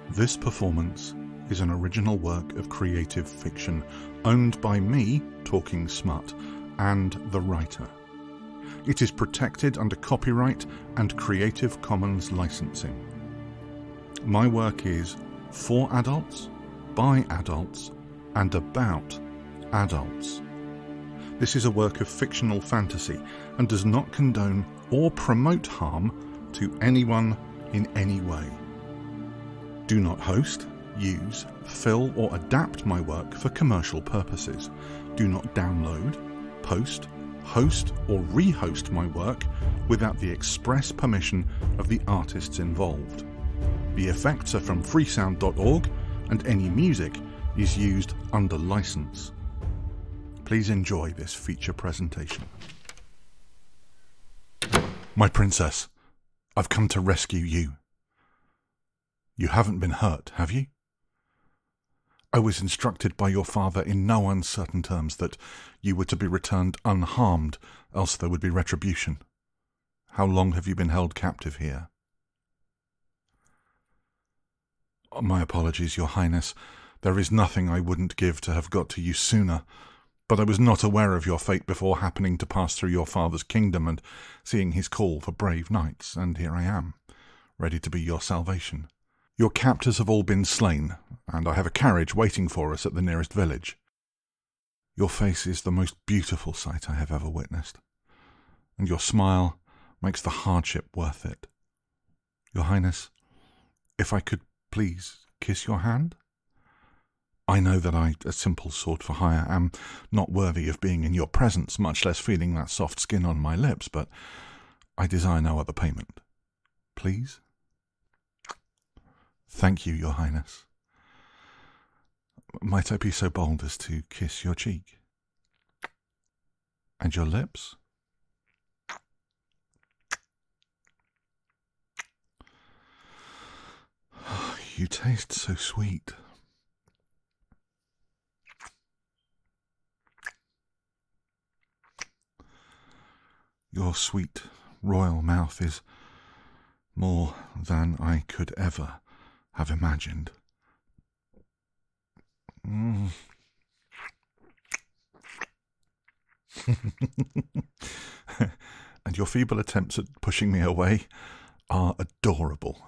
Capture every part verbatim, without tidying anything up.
This performance is an original work of creative fiction owned by me, Talking Smut, and the writer. It is protected under copyright and Creative Commons licensing. My work is for adults, by adults, and about adults. This is a work of fictional fantasy and does not condone or promote harm to anyone in any way. Do not host, use, fill or adapt my work for commercial purposes. Do not download, post, host or rehost my work without the express permission of the artists involved. The effects are from freesound dot org and any music is used under license. Please enjoy this feature presentation. My princess, I've come to rescue you. You haven't been hurt, have you? I was instructed by your father in no uncertain terms that you were to be returned unharmed, else there would be retribution. How long have you been held captive here? My apologies, Your Highness. There is nothing I wouldn't give to have got to you sooner, but I was not aware of your fate before happening to pass through your father's kingdom and seeing his call for brave knights, and here I am, ready to be your salvation. Your captors have all been slain, and I have a carriage waiting for us at the nearest village. Your face is the most beautiful sight I have ever witnessed, and your smile makes the hardship worth it. Your Highness, if I could please kiss your hand? I know that I, a simple sword for hire, am not worthy of being in your presence, much less feeling that soft skin on my lips, but I desire no other payment. Please? Thank you, Your Highness. Might I be so bold as to kiss your cheek? And your lips? Oh, you taste so sweet. Your sweet, royal mouth is more than I could ever have imagined. Mm. And your feeble attempts at pushing me away are adorable.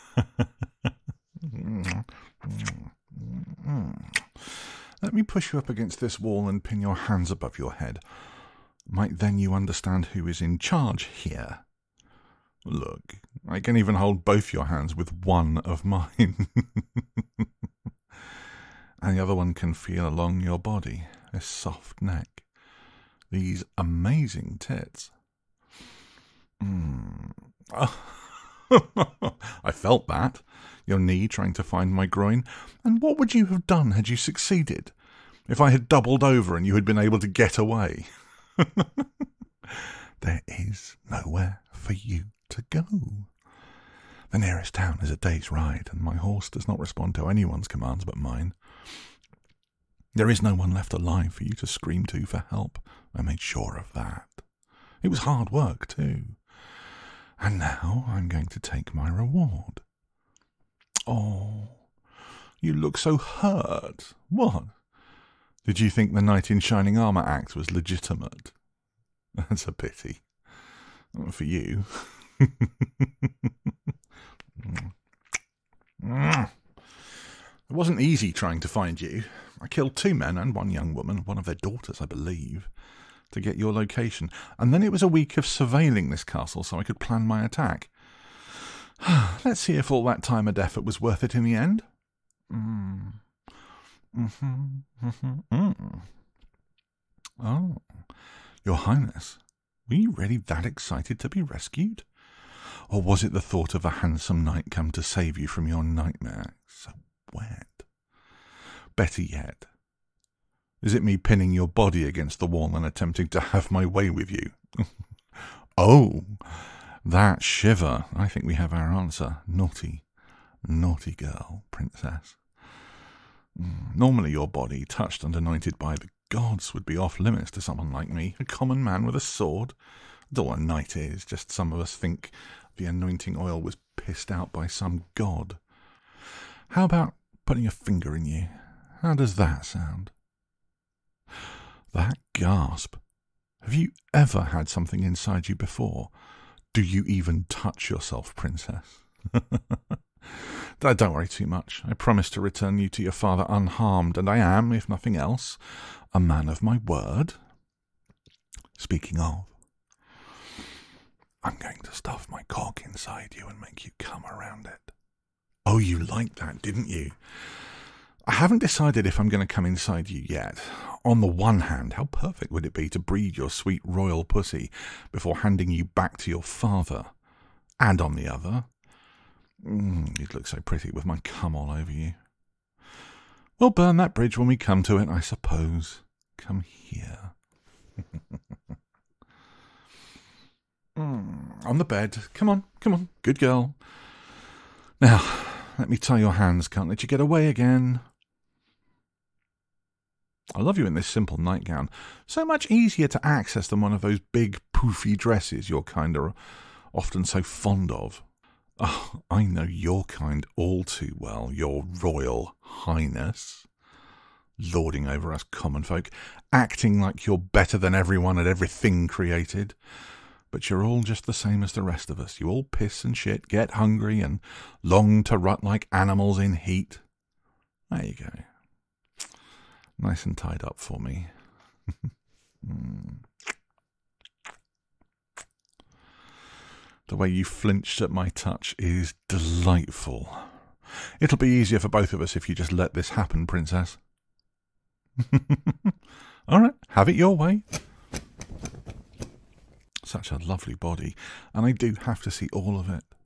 Let me push you up against this wall and pin your hands above your head. Might then you understand who is in charge here? Look, I can even hold both your hands with one of mine. And the other one can feel along your body, this soft neck, these amazing tits. Mm. Oh. I felt that, your knee trying to find my groin. And what would you have done had you succeeded? If I had doubled over and you had been able to get away? There is nowhere for you to go. The nearest town is a day's ride, and my horse does not respond to anyone's commands but mine. There is no one left alive for you to scream to for help. I made sure of that. It was hard work, too. And now I'm going to take my reward. Oh, you look so hurt. What? Did you think the knight in shining armour act was legitimate? That's a pity. For you. It wasn't easy trying to find you. I killed two men and one young woman, one of their daughters, I believe, to get your location. And then it was a week of surveilling this castle so I could plan my attack. Let's see if all that time and effort was worth it in the end. Mm. Mm-hmm. Mm-hmm. Mm. Oh, Your Highness, were you really that excited to be rescued? Or was it the thought of a handsome knight come to save you from your nightmare? So wet. Better yet, is it me pinning your body against the wall and attempting to have my way with you? Oh, that shiver. I think we have our answer. Naughty, naughty girl, princess. Normally your body, touched and anointed by the gods, would be off limits to someone like me, a common man with a sword. That's all a knight is, just some of us think the anointing oil was pissed out by some god. How about putting a finger in you? How does that sound? That gasp. Have you ever had something inside you before? Do you even touch yourself, princess? Don't worry too much. I promise to return you to your father unharmed, and I am, if nothing else, a man of my word. Speaking of, I'm going to stuff my cock inside you and make you come around it. Oh, you liked that, didn't you? I haven't decided if I'm going to come inside you yet. On the one hand, how perfect would it be to breed your sweet royal pussy before handing you back to your father? And on the other, mm, you'd look so pretty with my cum all over you. We'll burn that bridge when we come to it, I suppose. Come here. mm, on the bed. Come on, come on. Good girl. Now, let me tie your hands. Can't let you get away again. I love you in this simple nightgown. So much easier to access than one of those big poofy dresses you're kind of often so fond of. Oh, I know your kind all too well, your royal highness. Lording over us common folk, acting like you're better than everyone at everything created. But you're all just the same as the rest of us. You all piss and shit, get hungry, and long to rut like animals in heat. There you go. Nice and tied up for me. mm. The way you flinched at my touch is delightful. It'll be easier for both of us if you just let this happen, princess. All right, have it your way. Such a lovely body, and I do have to see all of it.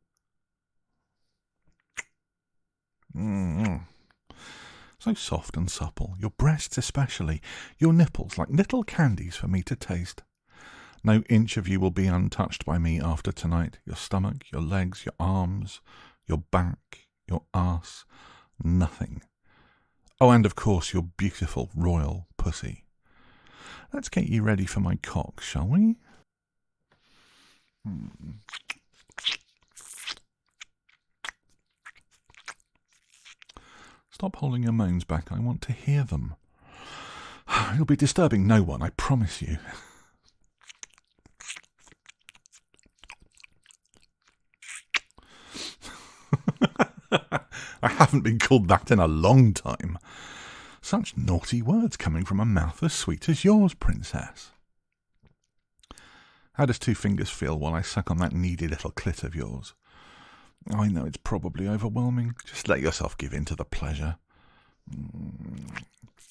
Mm-hmm. So soft and supple, your breasts especially, your nipples like little candies for me to taste. No inch of you will be untouched by me after tonight. Your stomach, your legs, your arms, your back, your arse, nothing. Oh, and of course your beautiful royal pussy. Let's get you ready for my cock, shall we? Hmm. Stop holding your moans back. I want to hear them. You'll be disturbing no one, I promise you. I haven't been called that in a long time. Such naughty words coming from a mouth as sweet as yours, princess. How does two fingers feel while I suck on that needy little clit of yours? I know it's probably overwhelming. Just let yourself give in to the pleasure. Mm.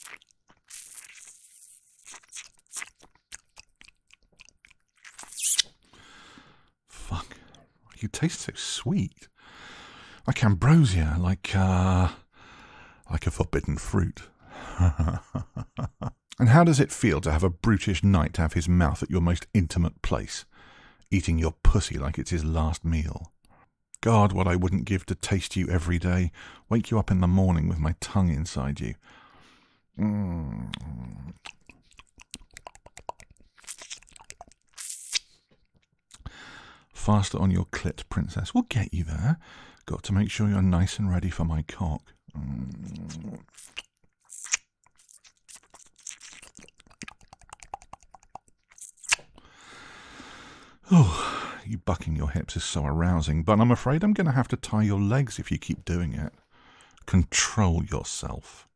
Fuck. You taste so sweet. Like ambrosia, like, uh, like a forbidden fruit. And how does it feel to have a brutish knight have his mouth at your most intimate place, eating your pussy like it's his last meal? God, what I wouldn't give to taste you every day, wake you up in the morning with my tongue inside you. Mm. Faster on your clit, princess. We'll get you there. Got to make sure you're nice and ready for my cock. Mm. Oh, you bucking your hips is so arousing, but I'm afraid I'm going to have to tie your legs if you keep doing it. Control yourself.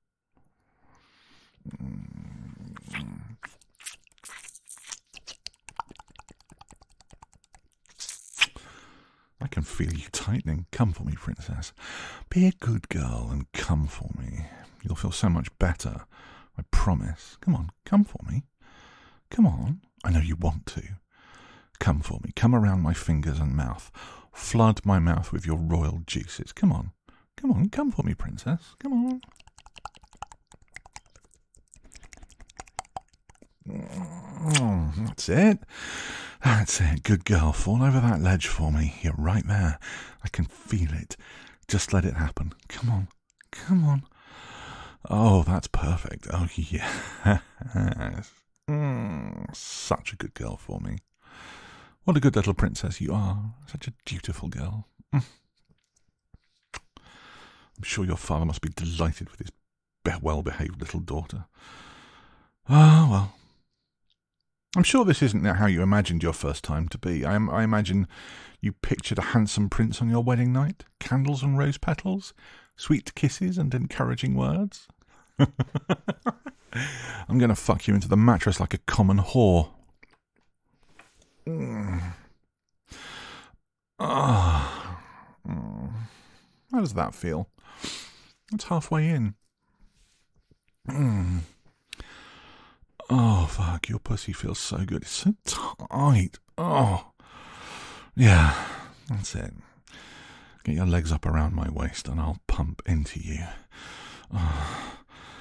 I can feel you tightening. Come for me, princess. Be a good girl and come for me. You'll feel so much better. I promise. Come on, come for me. Come on. I know you want to. Come for me. Come around my fingers and mouth. Flood my mouth with your royal juices. Come on. Come on. Come for me, princess. Come on. Mm, that's it. That's it. Good girl. Fall over that ledge for me. You're right there. I can feel it. Just let it happen. Come on. Come on. Oh, that's perfect. Oh, yes. Mm, such a good girl for me. What a good little princess you are. Such a dutiful girl. Mm. I'm sure your father must be delighted with his well-behaved little daughter. Ah, well. I'm sure this isn't how you imagined your first time to be. I, I imagine you pictured a handsome prince on your wedding night, candles and rose petals, sweet kisses and encouraging words. I'm going to fuck you into the mattress like a common whore. Mm. Oh. Mm. How does that feel? It's halfway in. Mm. Oh, fuck, your pussy feels so good. It's so tight. Oh. Yeah, that's it. Get your legs up around my waist and I'll pump into you. Oh.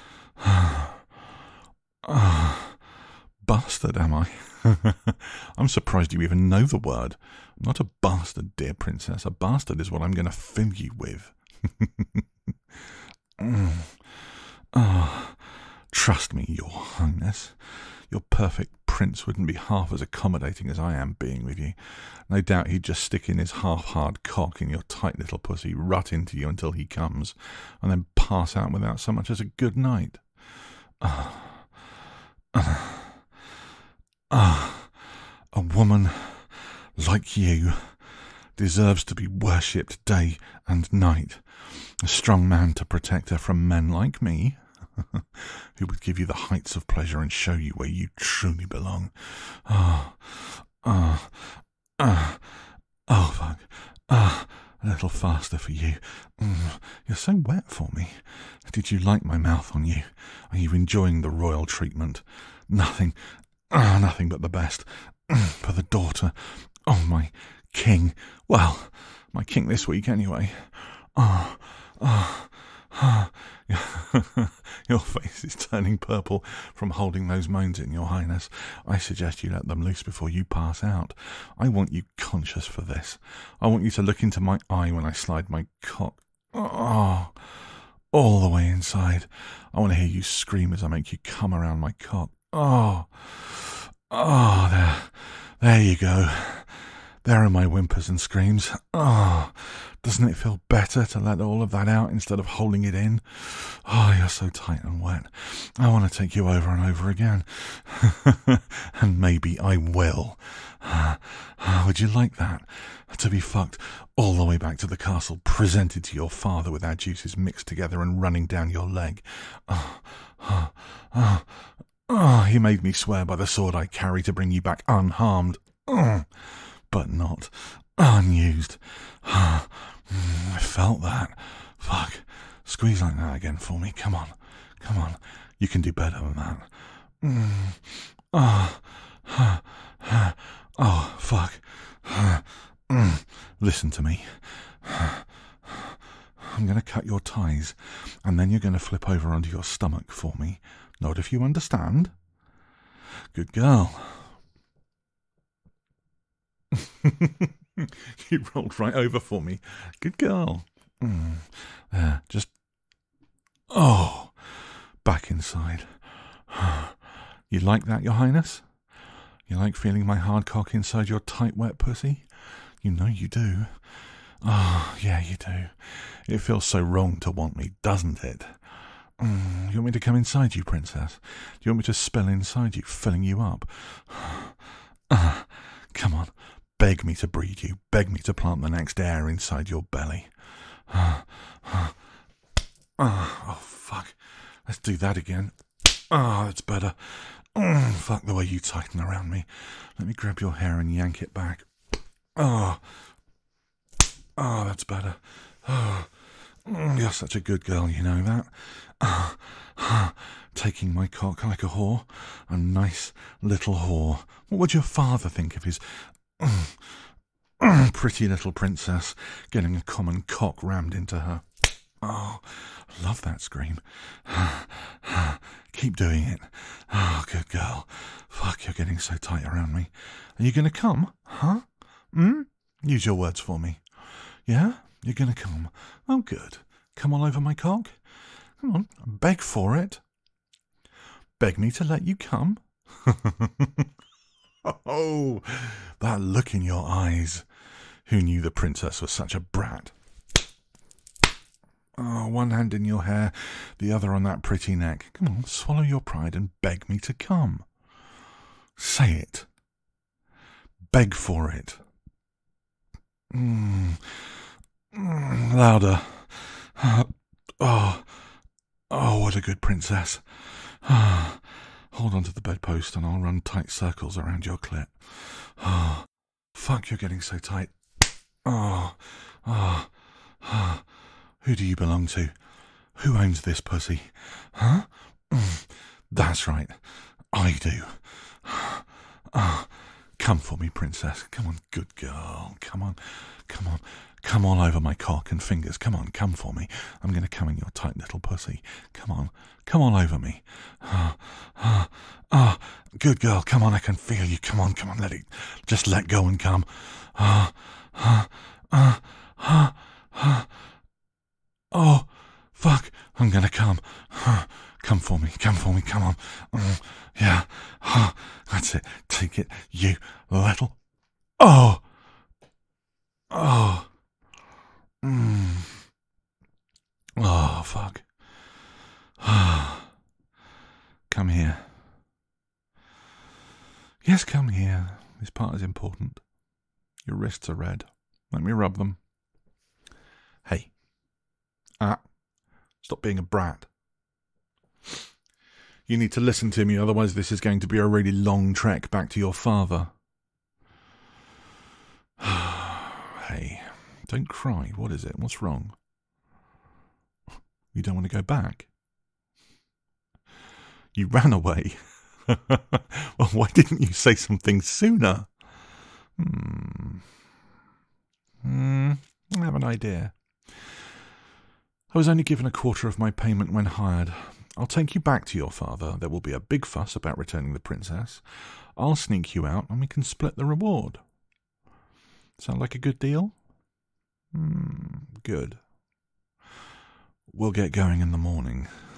Oh. Bastard, am I? I'm surprised you even know the word. I'm not a bastard, dear princess. A bastard is what I'm going to fill you with. mm. Oh. Trust me, your highness. Your perfect prince wouldn't be half as accommodating as I am being with you. No doubt he'd just stick in his half-hard cock in your tight little pussy, rut into you until he comes, and then pass out without so much as a good night. Ah, ah, ah, a woman like you deserves to be worshipped day and night. A strong man to protect her from men like me, who would give you the heights of pleasure and show you where you truly belong. Ah, ah, ah, oh, fuck. Ah, a little faster for you. Mm, you're so wet for me. Did you like my mouth on you? Are you enjoying the royal treatment? Nothing, ah, nothing but the best. For the daughter of my king. Well, my king this week anyway. Ah, ah, ah. Your face is turning purple from holding those moans in, your highness. I suggest you let them loose before you pass out. I want you conscious for this. I want you to look into my eye when I slide my cock. Oh, all the way inside. I want to hear you scream as I make you come around my cock. Oh, oh, there, there you go. There are my whimpers and screams. Oh, doesn't it feel better to let all of that out instead of holding it in? Oh, you're so tight and wet. I want to take you over and over again. And maybe I will. Would you like that? To be fucked all the way back to the castle, presented to your father with our juices mixed together and running down your leg. Oh, oh, oh, oh, he made me swear by the sword I carry to bring you back unharmed. Oh. But not unused. I felt that. Fuck. Squeeze like that again for me. Come on. Come on. You can do better than that. Mm. Oh. Oh, fuck. Mm. Listen to me. I'm going to cut your ties, and then you're going to flip over onto your stomach for me. Not if you understand. Good girl. You rolled right over for me. Good girl. Mm. There, just... Oh, back inside. You like that, your highness? You like feeling my hard cock inside your tight, wet pussy? You know you do. Oh, yeah, you do. It feels so wrong to want me, doesn't it? Mm. You want me to come inside you, princess? Do you want me to spill inside you, filling you up? Uh, come on. Beg me to breed you. Beg me to plant the next heir inside your belly. Oh, fuck. Let's do that again. Oh, that's better. Oh, fuck the way you tighten around me. Let me grab your hair and yank it back. Oh, oh, that's better. Oh, you're such a good girl, you know that. Oh, oh, taking my cock like a whore. A nice little whore. What would your father think of his... pretty little princess getting a common cock rammed into her? Oh, I love that scream. Keep doing it. Oh, good girl. Fuck, you're getting so tight around me. Are you going to come? Huh? Hmm? Use your words for me. Yeah? You're going to come. Oh, good. Come all over my cock? Come on, beg for it. Beg me to let you come? Oh, that look in your eyes. Who knew the princess was such a brat? Oh, one hand in your hair, the other on that pretty neck. Come on, swallow your pride and beg me to come. Say it. Beg for it. Mm. Mm, louder. Oh, oh, what a good princess. Hold on to the bedpost and I'll run tight circles around your clit. Oh, fuck, you're getting so tight. Oh, oh, oh. Who do you belong to? Who owns this pussy? Huh? Mm, that's right. I do. Oh, come for me, princess. Come on, good girl. Come on, come on. Come all over my cock and fingers. Come on, come for me. I'm going to come in your tight little pussy. Come on, come all over me. Ah, ah, ah, good girl. Come on, I can feel you. Come on, come on, let it. Just let go and come. Ah, ah, ah, ah, ah. Oh, fuck, I'm going to come. Ah, come for me, come for me, come on. Mm, yeah, ah, that's it. Take it, you little. Oh, oh. Mm. Oh, fuck. Come here. Yes, come here. This part is important. Your wrists are red. Let me rub them. Hey. Ah. Stop being a brat. You need to listen to me, otherwise this is going to be a really long trek back to your father. Hey. Don't cry. What is it? What's wrong? You don't want to go back? You ran away. Well, why didn't you say something sooner? Hmm. Hmm. I have an idea. I was only given a quarter of my payment when hired. I'll take you back to your father. There will be a big fuss about returning the princess. I'll sneak you out and we can split the reward. Sound like a good deal? Hmm, good. We'll get going in the morning.